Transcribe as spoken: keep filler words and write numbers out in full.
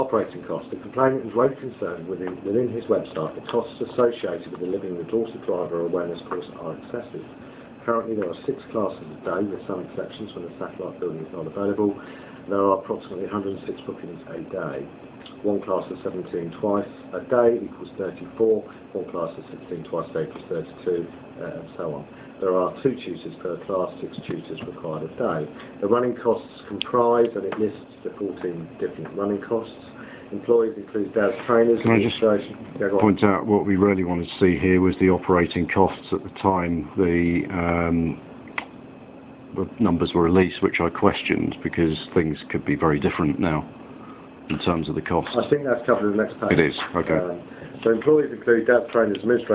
Operating costs. The complainant is very concerned within, within his website the costs associated with delivering the Dorset driver awareness course are excessive. Currently there are six classes a day, with some exceptions when the satellite building is not available. There are approximately one hundred and six bookings a day. One class of seventeen twice a day equals thirty-four, one class of sixteen twice a day equals thirty-two, uh, and so on. There are two tutors per class, six tutors required a day. The running costs comprise, and it lists the fourteen different running costs. Employees include D A S trainers. Can I just yeah, point out what we really wanted to see here was the operating costs at the time the, um, the numbers were released, which I questioned because things could be very different now in terms of the costs. I think that's covered in the next page. It is, okay. Um, so employees include D A S trainers, administrators,